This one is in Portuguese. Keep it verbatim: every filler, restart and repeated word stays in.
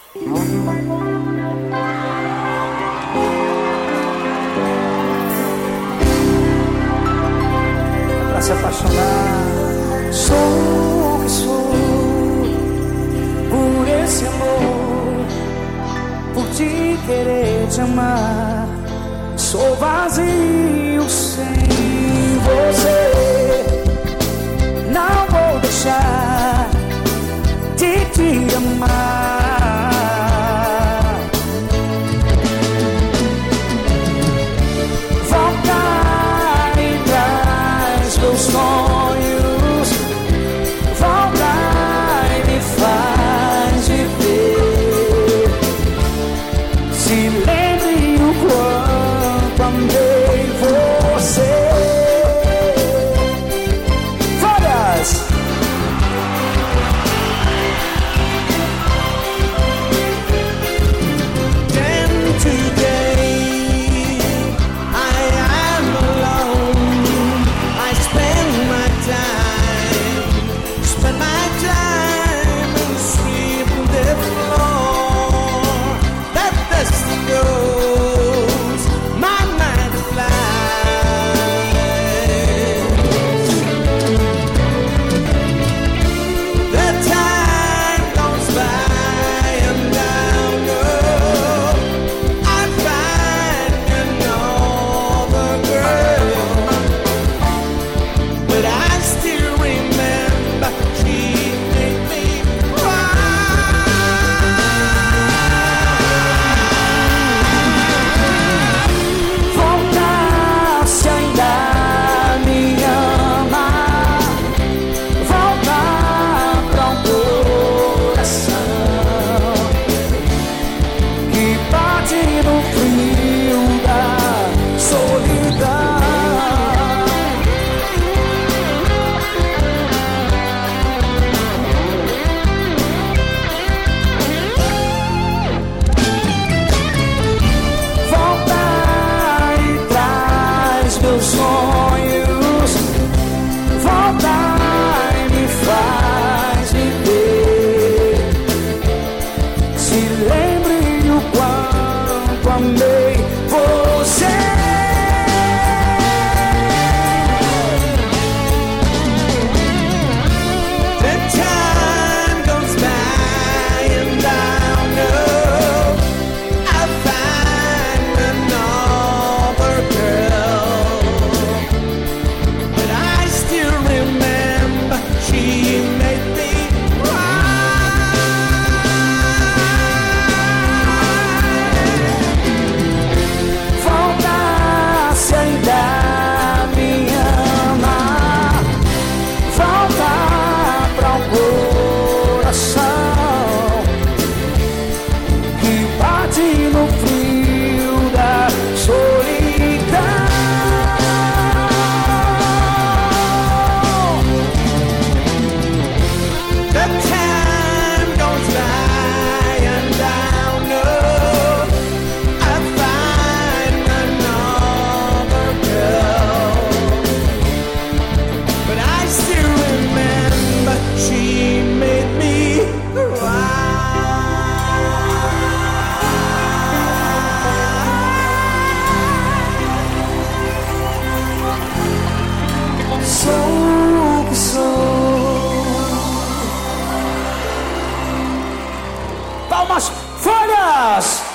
Pra se apaixonar. Sou o que sou por esse amor, por te querer te amar. Sou vazio sem você. Não vou deixar de te amar. Volta e traz meus sonhos. Volta e me faz viver. Se lembre o quanto amei você. Várias. Meus sonhos, volta e me faz viver. Se lembre o quanto amei você. The time goes by and I know I'll find another girl. No frio da solidão. The time goes by and I know I'll find another girl. But I still remember she made me cry. Sou o que sou. Palmas, folhas!